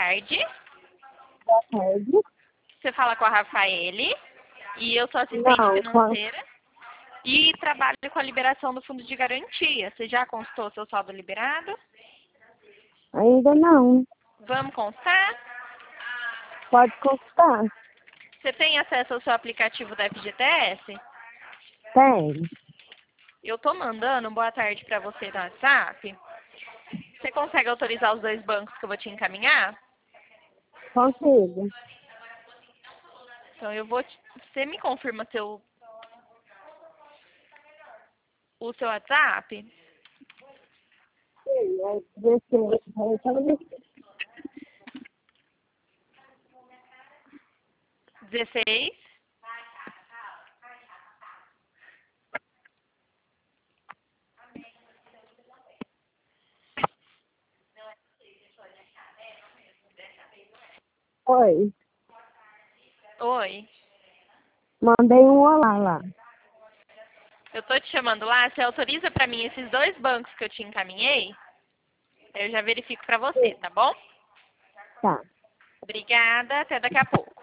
tarde. Boa tarde. Você fala com a Rafaele. E eu sou assistente Não, financeira. E trabalho com a liberação do fundo de garantia. Você já consultou seu saldo liberado? ainda não. Vamos constar? Pode consultar. Você tem acesso ao seu aplicativo da FGTS? Tem. Eu tô mandando um boa tarde para você no WhatsApp. Você consegue autorizar os 2 bancos que eu vou te encaminhar? Consigo. Então eu vou você me confirma o seu WhatsApp? Sim, é 16. 16 Oi. Oi. Mandei um olá lá. Eu tô te chamando lá, você autoriza para mim esses 2 bancos que eu te encaminhei? Eu já verifico para você, tá bom? Tá. Obrigada, até daqui a pouco.